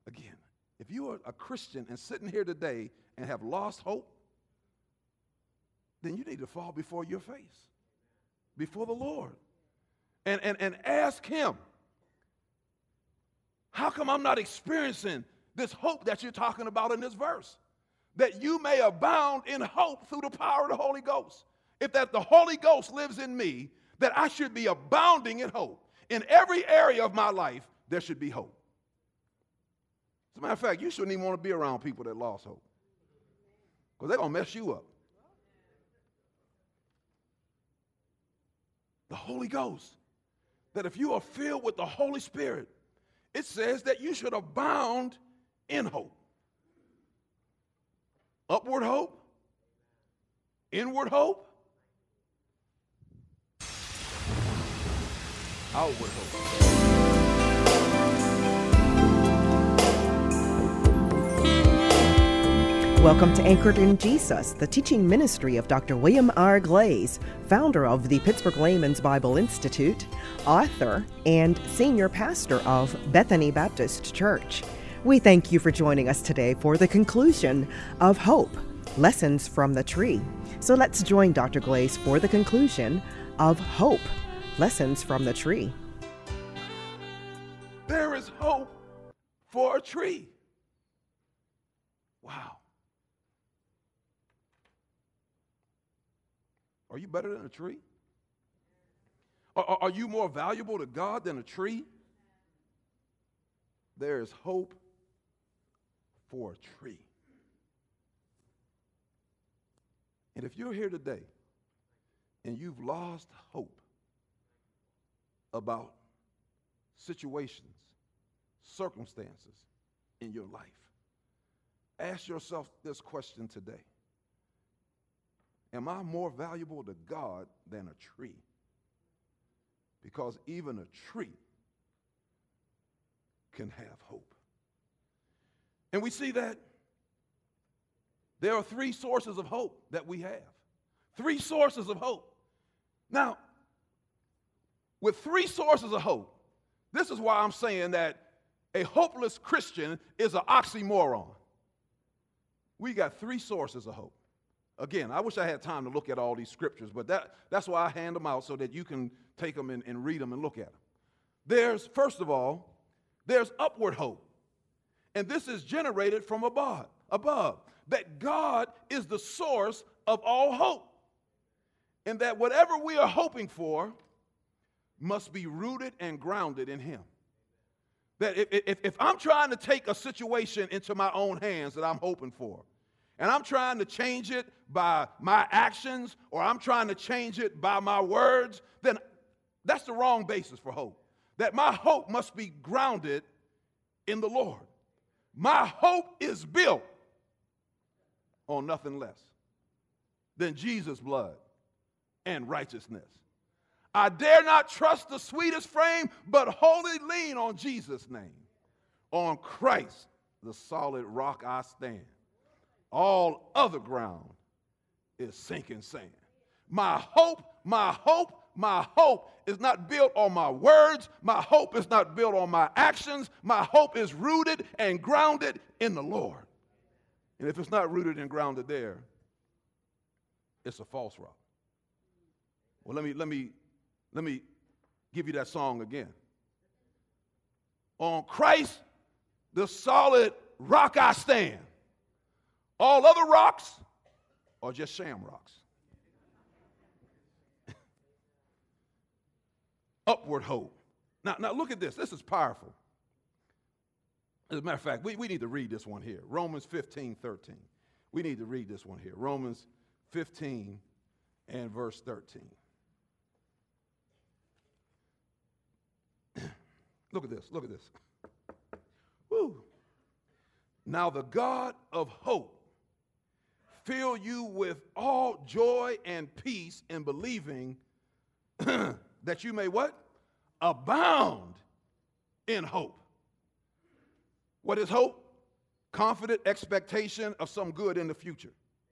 Again, if you are a Christian and sitting here today and have lost hope, then you need to fall before your face, before the Lord, and ask him, how come I'm not experiencing this hope that you're talking about in this verse? That you may abound in hope through the power of the Holy Ghost. If that the Holy Ghost lives in me, that I should be abounding in hope. In every area of my life, there should be hope. As a matter of fact, you shouldn't even want to be around people that lost hope, because they're going to mess you up. The Holy Ghost, that if you are filled with the Holy Spirit, it says that you should abound in hope. Upward hope, inward hope, outward hope. Welcome to Anchored in Jesus, the teaching ministry of Dr. William R. Glaze, founder of the Pittsburgh Layman's Bible Institute, author, and senior pastor of Bethany Baptist Church. We thank you for joining us today for the conclusion of Hope, Lessons from the Tree. So let's join Dr. Glaze for the conclusion of Hope, Lessons from the Tree. There is hope for a tree. Wow. Are you better than a tree? Are you more valuable to God than a tree? There is hope for a tree. And if you're here today and you've lost hope about situations, circumstances in your life, ask yourself this question today. Am I more valuable to God than a tree? Because even a tree can have hope. And we see that there are three sources of hope that we have. Three sources of hope. Now, with three sources of hope, this is why I'm saying that a hopeless Christian is an oxymoron. We got three sources of hope. Again, I wish I had time to look at all these scriptures, but that's why I hand them out so that you can take them and read them and look at them. First of all, there's upward hope. And this is generated from above. That God is the source of all hope. And that whatever we are hoping for must be rooted and grounded in him. That if I'm trying to take a situation into my own hands that I'm hoping for, and I'm trying to change it by my actions, or I'm trying to change it by my words, then that's the wrong basis for hope. That my hope must be grounded in the Lord. My hope is built on nothing less than Jesus' blood and righteousness. I dare not trust the sweetest frame, but wholly lean on Jesus' name. On Christ, the solid rock I stand. All other ground is sinking sand. My hope is not built on my words. My hope is not built on my actions. My hope is rooted and grounded in the Lord. And if it's not rooted and grounded there, it's a false rock. Well, let me give you that song again. On Christ, the solid rock I stand. All other rocks are just sham rocks. Upward hope. Now look at this. This is powerful. As a matter of fact, we need to read this one here. Romans 15:13. We need to read this one here. Romans 15 and verse 13. Look at this. Look at this. Woo. Now the God of hope fill you with all joy and peace in believing that you may what? Abound in hope. What is hope? Confident expectation of some good in the future.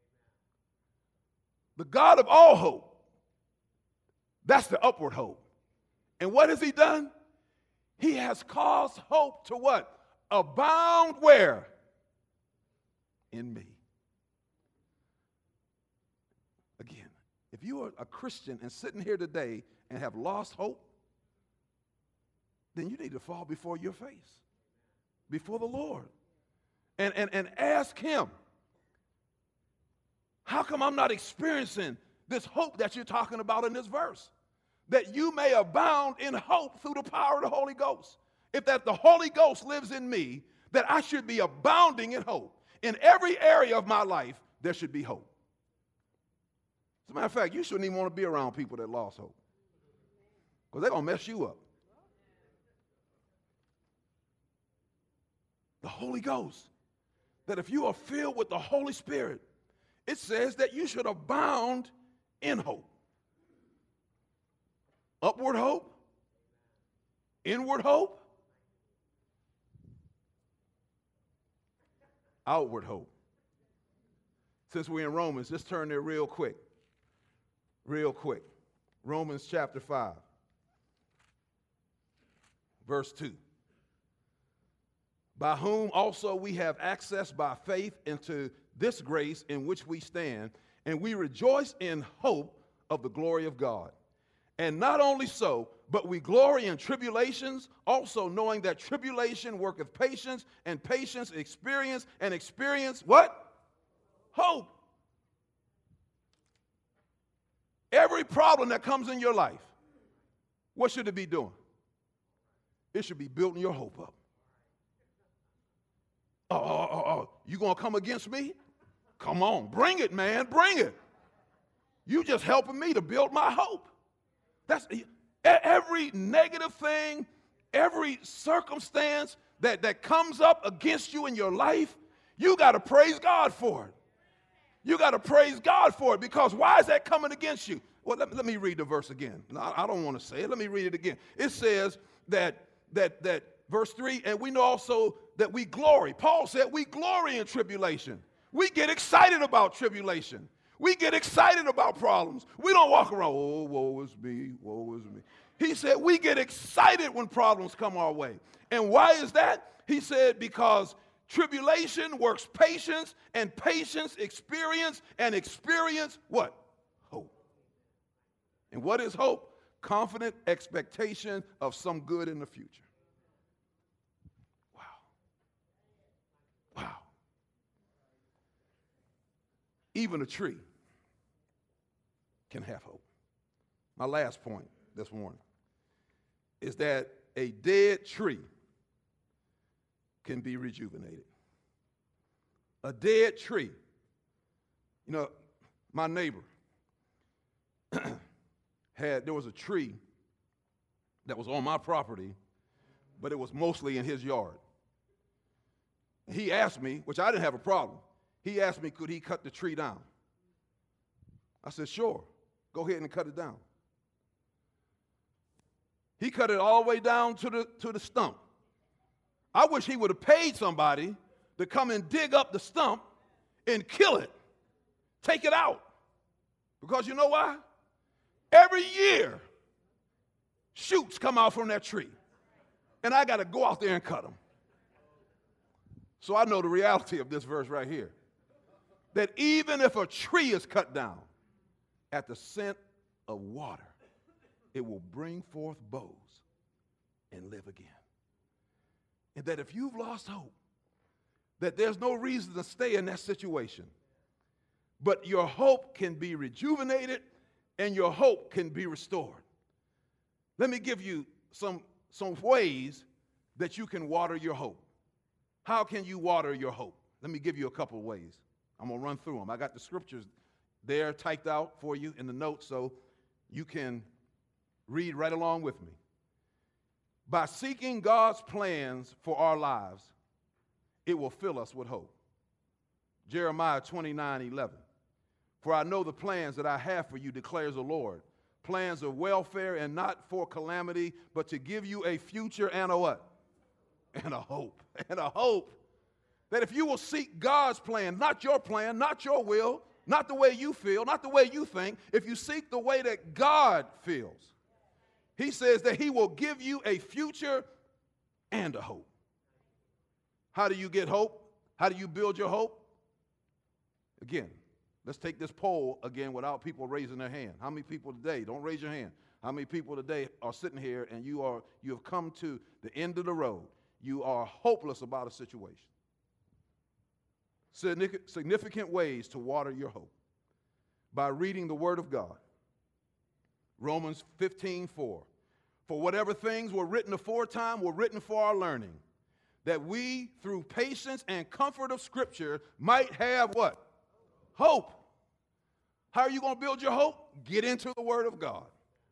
The God of all hope, that's the upward hope. And what has he done? He has caused hope to what? Abound where? In me. Again, if you are a Christian and sitting here today and have lost hope, then you need to fall before your face, before the Lord, and ask him, how come I'm not experiencing this hope that you're talking about in this verse? That you may abound in hope through the power of the Holy Ghost. If that the Holy Ghost lives in me, that I should be abounding in hope. In every area of my life, there should be hope. As a matter of fact, you shouldn't even want to be around people that lost hope, because they're going to mess you up. The Holy Ghost, that if you are filled with the Holy Spirit, it says that you should abound in hope. Upward hope, inward hope, outward hope. Since we're in Romans, just turn there real quick. Real quick. Romans chapter 5, verse 2. By whom also we have access by faith into this grace in which we stand, and we rejoice in hope of the glory of God. And not only so, but we glory in tribulations, also knowing that tribulation worketh patience, and patience experience, and experience what? Hope. Every problem that comes in your life, what should it be doing? It should be building your hope up. You gonna come against me? Come on, bring it, man, bring it. You just helping me to build my hope. That's every negative thing, every circumstance that comes up against you in your life, you got to praise God for it. You got to praise God for it, because why is that coming against you? Well, let me read the verse again. No, I don't want to say it. Let me read it again. It says that verse 3, and we know also that we glory. Paul said we glory in tribulation. We get excited about tribulation. We get excited about problems. We don't walk around, oh, woe is me, woe is me. He said we get excited when problems come our way. And why is that? He said because tribulation works patience, and patience experience, and experience what? Hope. And what is hope? Confident expectation of some good in the future. Wow. Even a tree can have hope. My last point this morning is that a dead tree can be rejuvenated. A dead tree. You know, my neighbor there was a tree that was on my property, but it was mostly in his yard. He asked me, which I didn't have a problem, he asked me, could he cut the tree down? I said, sure, go ahead and cut it down. He cut it all the way down to the stump. I wish he would have paid somebody to come and dig up the stump and kill it, take it out. Because you know why? Every year, shoots come out from that tree, and I got to go out there and cut them. So I know the reality of this verse right here, that even if a tree is cut down at the scent of water, it will bring forth boughs and live again. And that if you've lost hope, that there's no reason to stay in that situation, but your hope can be rejuvenated and your hope can be restored. Let me give you some ways that you can water your hope. How can you water your hope? Let me give you a couple of ways. I'm going to run through them. I got the scriptures there typed out for you in the notes so you can read right along with me. By seeking God's plans for our lives, it will fill us with hope. Jeremiah 29:11. For I know the plans that I have for you, declares the Lord. Plans of welfare and not for calamity, but to give you a future and a what? And a hope. And a hope that if you will seek God's plan, not your plan, not your will, not the way you feel, not the way you think, if you seek the way that God feels, he says that he will give you a future and a hope. How do you get hope? How do you build your hope? Again, let's take this poll again without people raising their hand. How many people today, don't raise your hand, how many people today are sitting here and you have come to the end of the road? You are hopeless about a situation. Significant ways to water your hope by reading the Word of God. Romans 15:4. For whatever things were written aforetime were written for our learning, that we, through patience and comfort of Scripture, might have what? Hope. How are you going to build your hope? Get into the Word of God.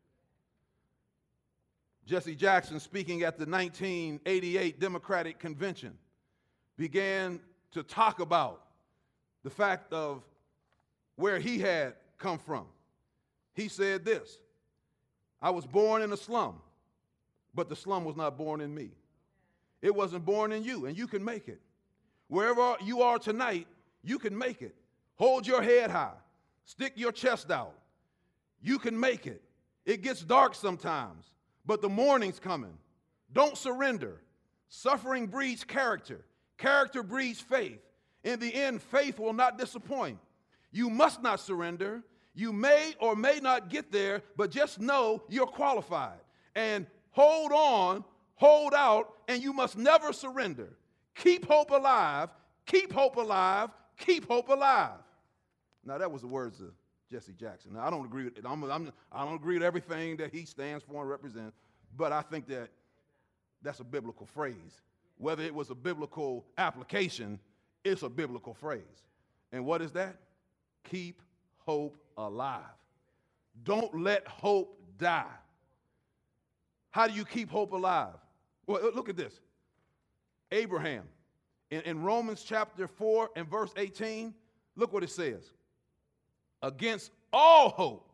Jesse Jackson, speaking at the 1988 Democratic Convention, began to talk about the fact of where he had come from. He said this: I was born in a slum, but the slum was not born in me. It wasn't born in you, and you can make it. Wherever you are tonight, you can make it. Hold your head high. Stick your chest out. You can make it. It gets dark sometimes, but the morning's coming. Don't surrender. Suffering breeds character. Character breeds faith. In the end, faith will not disappoint. You must not surrender. You may or may not get there, but just know you're qualified. And hold on, hold out, and you must never surrender. Keep hope alive, keep hope alive, keep hope alive. Now, that was the words of Jesse Jackson. Now, I don't agree with it. I don't agree with everything that he stands for and represents, but I think that that's a biblical phrase. Whether it was a biblical application, it's a biblical phrase. And what is that? Keep hope alive. Don't let hope die. How do you keep hope alive? Well, look at this. Abraham, in Romans chapter 4 and verse 18, look what it says. Against all hope.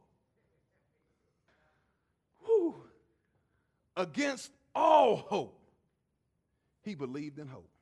Whew, against all hope, he believed in hope.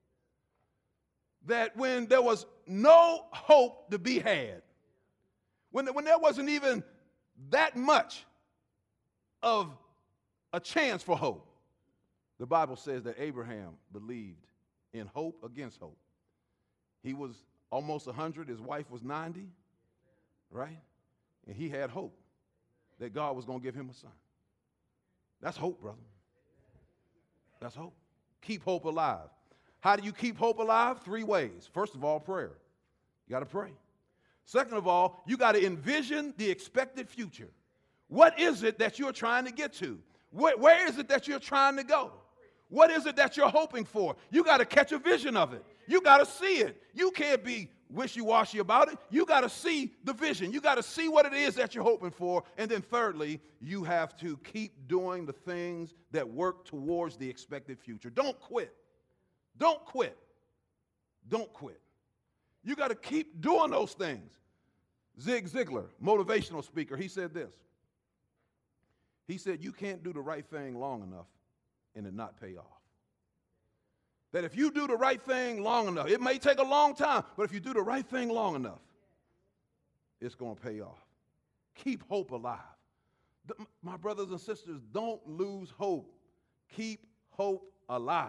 That when there was no hope to be had, when there wasn't even that much of a chance for hope, the Bible says that Abraham believed in hope against hope. He was almost 100, his wife was 90, right? And he had hope that God was going to give him a son. That's hope, brother. That's hope. Keep hope alive. How do you keep hope alive? 3 ways. First of all, prayer. You got to pray. Second of all, you got to envision the expected future. What is it that you're trying to get to? Where is it that you're trying to go? What is it that you're hoping for? You got to catch a vision of it. You got to see it. You can't be wishy-washy about it. You got to see the vision. You got to see what it is that you're hoping for. And then thirdly, you have to keep doing the things that work towards the expected future. Don't quit. Don't quit. Don't quit. You got to keep doing those things. Zig Ziglar, motivational speaker, he said this. He said, you can't do the right thing long enough and it not pay off. That if you do the right thing long enough, it may take a long time, but if you do the right thing long enough, it's going to pay off. Keep hope alive. My brothers and sisters, don't lose hope. Keep hope alive.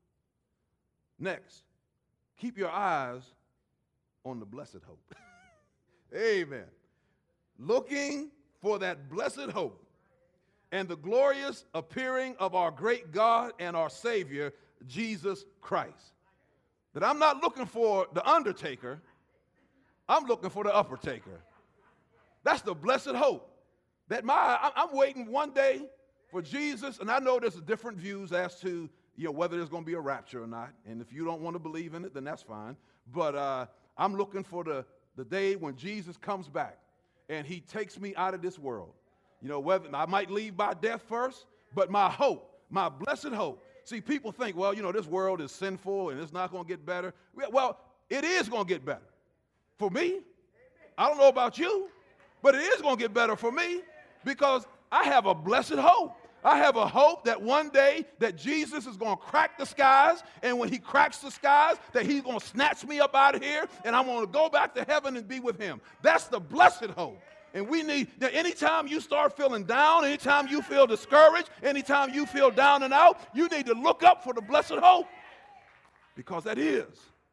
Next, keep your eyes on the blessed hope. Amen. Looking for that blessed hope and the glorious appearing of our great God and our Savior, Jesus Christ. That I'm not looking for the undertaker, I'm looking for the upper taker. That's the blessed hope. That I'm waiting one day for Jesus, and I know there's different views as to whether there's going to be a rapture or not, and if you don't want to believe in it, then that's fine. But I'm looking for the day when Jesus comes back and he takes me out of this world. Whether I might leave by death first, but my hope, my blessed hope. See, people think, well, this world is sinful and it's not going to get better. Well, it is going to get better. For me, I don't know about you, but it is going to get better for me because I have a blessed hope. I have a hope that one day that Jesus is going to crack the skies, and when he cracks the skies, that he's going to snatch me up out of here, and I'm going to go back to heaven and be with him. That's the blessed hope. And we need that anytime you start feeling down, anytime you feel discouraged, anytime you feel down and out, you need to look up for the blessed hope. Because that is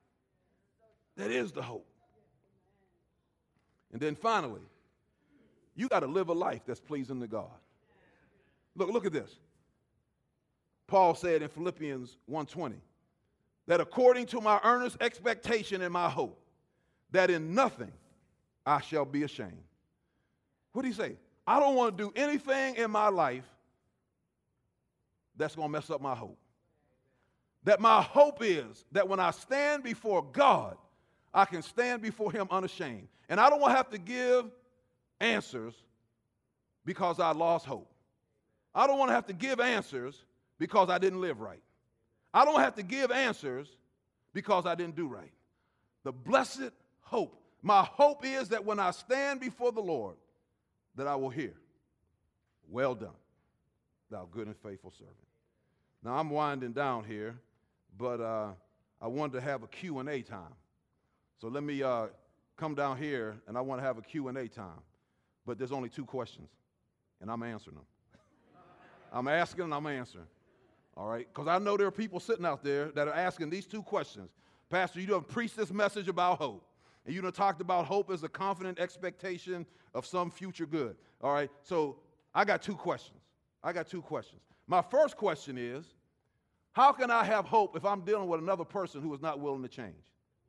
the hope. And then finally, you got to live a life that's pleasing to God. Look at this. Paul said in Philippians 1:20, that according to my earnest expectation and my hope, that in nothing I shall be ashamed. What did he say? I don't want to do anything in my life that's going to mess up my hope. That my hope is that when I stand before God, I can stand before him unashamed. And I don't want to have to give answers because I lost hope. I don't want to have to give answers because I didn't live right. I don't have to give answers because I didn't do right. The blessed hope. My hope is that when I stand before the Lord, that I will hear, well done, thou good and faithful servant. Now, I'm winding down here, but I wanted to have a Q&A time. So let me come down here, and I want to have a Q&A time. But there's only 2 questions, and I'm answering them. I'm asking and I'm answering. All right? Because I know there are people sitting out there that are asking these 2 questions. Pastor, you done preached this message about hope. And you done talked about hope as a confident expectation of some future good. All right? So I got 2 questions. My first question is, how can I have hope if I'm dealing with another person who is not willing to change?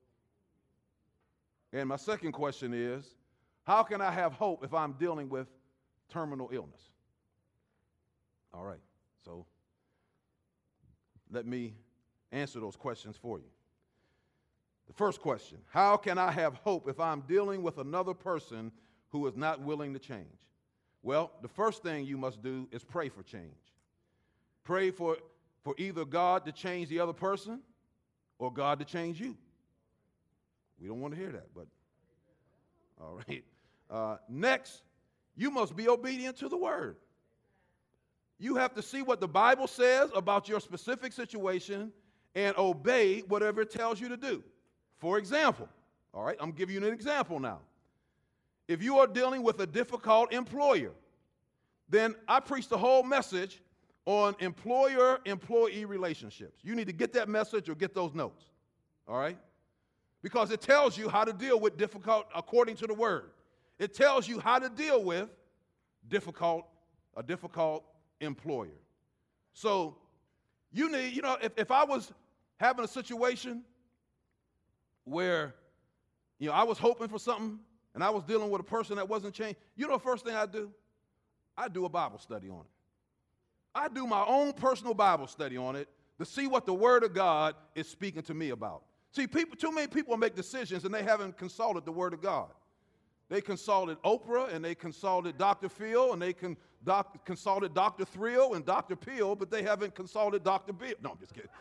And my second question is, how can I have hope if I'm dealing with terminal illness? All right, so let me answer those questions for you. The first question, how can I have hope if I'm dealing with another person who is not willing to change? Well, the first thing you must do is pray for change. Pray for either God to change the other person or God to change you. We don't want to hear that, but all right. Next, you must be obedient to the word. You have to see what the Bible says about your specific situation and obey whatever it tells you to do. For example, all right, I'm giving you an example now. If you are dealing with a difficult employer, then I preach the whole message on employer-employee relationships. You need to get that message or get those notes, all right? Because it tells you how to deal with difficult, according to the word. It tells you how to deal with a difficult employer. So you need, if I was having a situation where, I was hoping for something and I was dealing with a person that wasn't changed, the first thing I do? I do a Bible study on it. I do my own personal Bible study on it to see what the Word of God is speaking to me about. See, too many people make decisions and they haven't consulted the Word of God. They consulted Oprah and they consulted Dr. Phil and they consulted Dr. Thrill and Dr. Peel, but they haven't consulted Dr. Bill. No, I'm just kidding.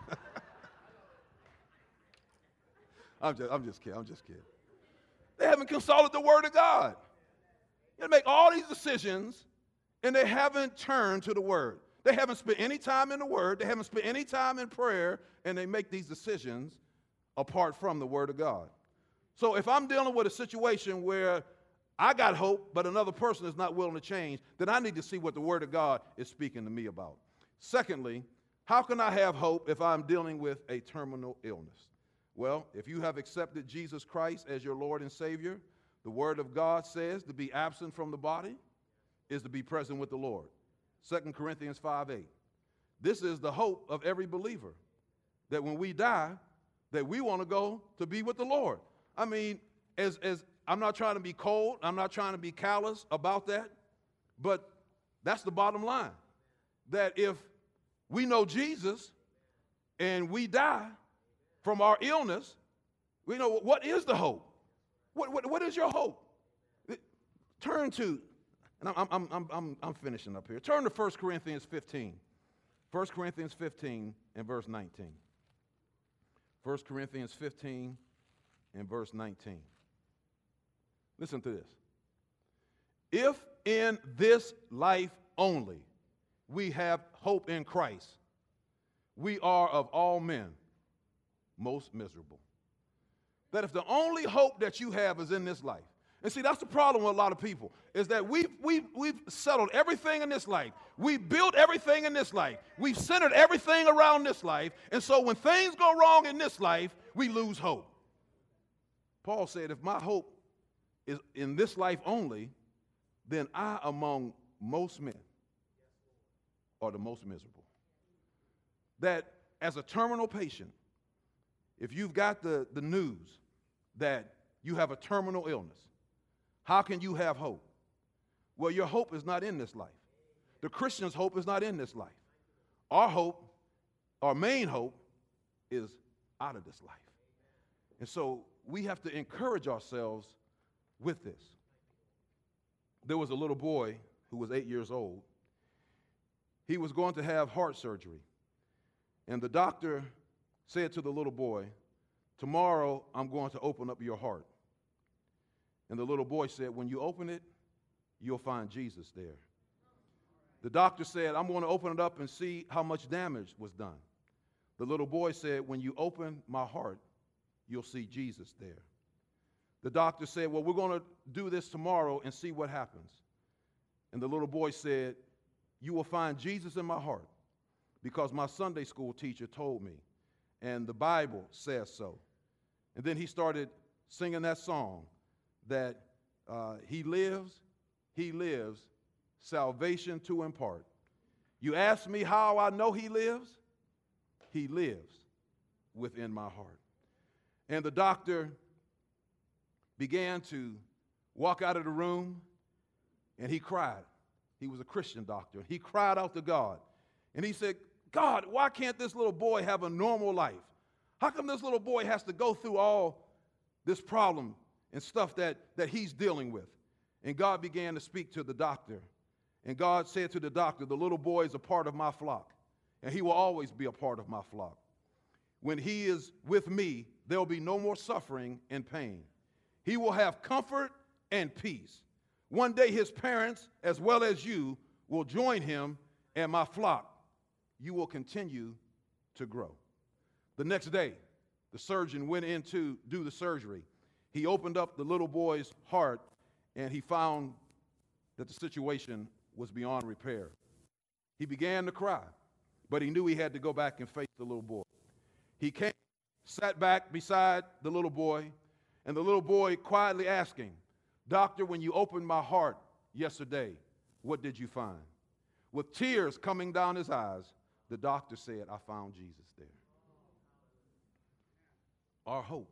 I'm just kidding. They haven't consulted the Word of God. They make all these decisions and they haven't turned to the Word. They haven't spent any time in the Word. They haven't spent any time in prayer, and they make these decisions apart from the Word of God. So if I'm dealing with a situation where I got hope, but another person is not willing to change, then I need to see what the Word of God is speaking to me about. Secondly, how can I have hope if I'm dealing with a terminal illness? Well, if you have accepted Jesus Christ as your Lord and Savior, the Word of God says to be absent from the body is to be present with the Lord. 2 Corinthians 5:8. This is the hope of every believer, that when we die, that we want to go to be with the Lord. I mean, as I'm not trying to be cold, I'm not trying to be callous about that, but that's the bottom line. That if we know Jesus and we die from our illness, we know what is the hope? What is your hope? Turn to, and I'm finishing up here. Turn to 1 Corinthians 15. 1 Corinthians 15 and verse 19. 1 Corinthians 15 and verse 19. Listen to this. If in this life only we have hope in Christ, we are of all men most miserable. That if the only hope that you have is in this life, And see, that's the problem with a lot of people, is that we've settled everything in this life. We've built everything in this life. We've centered everything around this life. And so when things go wrong in this life, we lose hope. Paul said, if my hope is in this life only, then I, among most men, are the most miserable. That as a terminal patient, if you've got the news that you have a terminal illness, how can you have hope? Well, your hope is not in this life. The Christian's hope is not in this life. Our hope, our main hope, is out of this life. And so we have to encourage ourselves with this. There was a little boy who was 8 years old. He was going to have heart surgery. And the doctor said to the little boy, tomorrow I'm going to open up your heart. And the little boy said, when you open it, you'll find Jesus there. The doctor said, I'm going to open it up and see how much damage was done. The little boy said, when you open my heart, you'll see Jesus there. The doctor said, well, we're going to do this tomorrow and see what happens. And the little boy said, you will find Jesus in my heart because my Sunday school teacher told me, and the Bible says so. And then he started singing that song that he lives, salvation to impart. You ask me how I know he lives within my heart. And the doctor began to walk out of the room, and he cried. He was a Christian doctor. He cried out to God, and he said, God, why can't this little boy have a normal life? How come this little boy has to go through all this problem and stuff that he's dealing with? And God began to speak to the doctor. And God said to the doctor, the little boy is a part of my flock, and he will always be a part of my flock. When he is with me, there will be no more suffering and pain. He will have comfort and peace. One day his parents, as well as you, will join him, and my flock, you will continue to grow. The next day, the surgeon went in to do the surgery. He opened up the little boy's heart, and he found that the situation was beyond repair. He began to cry, but he knew he had to go back and face the little boy. He came, sat back beside the little boy, and the little boy quietly asking, Doctor, when you opened my heart yesterday, what did you find? With tears coming down his eyes, the doctor said, I found Jesus there. Our hope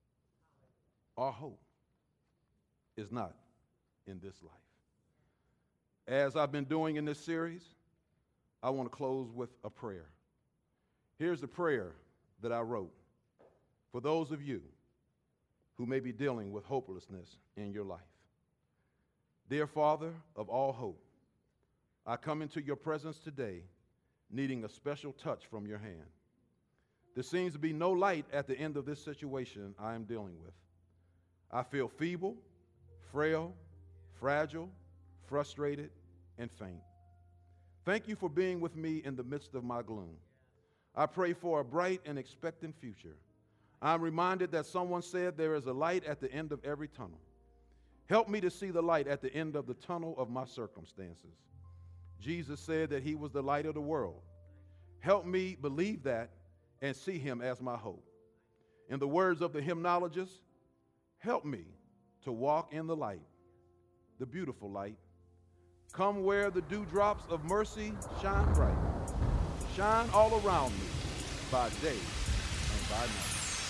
is not in this life. As I've been doing in this series, I want to close with a prayer. Here's the prayer that I wrote for those of you who may be dealing with hopelessness in your life. Dear Father of all hope, I come into your presence today needing a special touch from your hand. There seems to be no light at the end of this situation I am dealing with. I feel feeble, frail, fragile, frustrated, and faint. Thank you for being with me in the midst of my gloom. I pray for a bright and expectant future. I'm reminded that someone said there is a light at the end of every tunnel. Help me to see the light at the end of the tunnel of my circumstances. Jesus said that he was the light of the world. Help me believe that and see him as my hope. In the words of the hymnologist, help me to walk in the light, the beautiful light. Come where the dewdrops of mercy shine bright. Shine all around me by day and by night.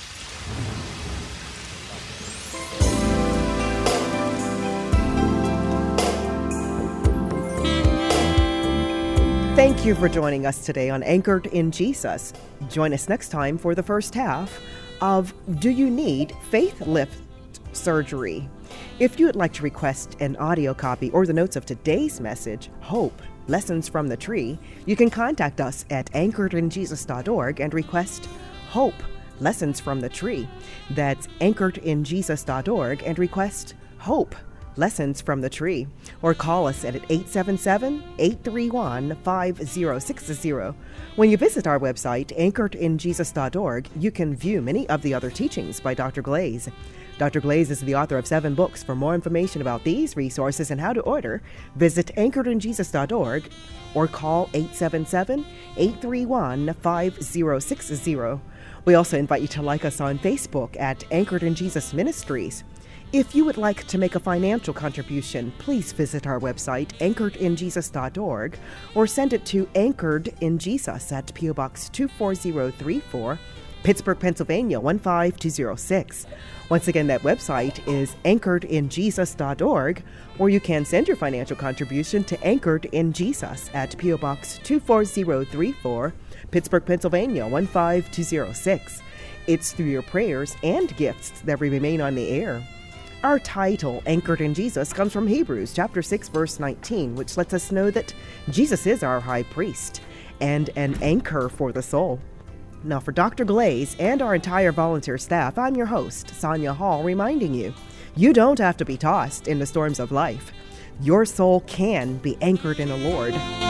Thank you for joining us today on Anchored in Jesus. Join us next time for the first half of Do You Need Faith Lift Surgery? If you would like to request an audio copy or the notes of today's message, Hope, Lessons from the Tree, you can contact us at anchoredinjesus.org and request Hope, Lessons from the Tree. That's anchoredinjesus.org and request Hope, Lessons from the Tree, or call us at 877-831-5060. When you visit our website, anchoredinjesus.org, you can view many of the other teachings by Dr. Glaze. Dr. Glaze is the author of 7 books. For more information about these resources and how to order, visit anchoredinjesus.org or call 877-831-5060. We also invite you to like us on Facebook at Anchored in Jesus Ministries. If you would like to make a financial contribution, please visit our website, anchoredinjesus.org, or send it to Anchored in Jesus at P.O. Box 24034, Pittsburgh, Pennsylvania 15206. Once again, that website is anchoredinjesus.org, or you can send your financial contribution to Anchored in Jesus at P.O. Box 24034, Pittsburgh, Pennsylvania 15206. It's through your prayers and gifts that we remain on the air. Our title, Anchored in Jesus, comes from Hebrews chapter 6, verse 19, which lets us know that Jesus is our high priest and an anchor for the soul. Now, for Dr. Glaze and our entire volunteer staff, I'm your host, Sonia Hall, reminding you, you don't have to be tossed in the storms of life. Your soul can be anchored in the Lord.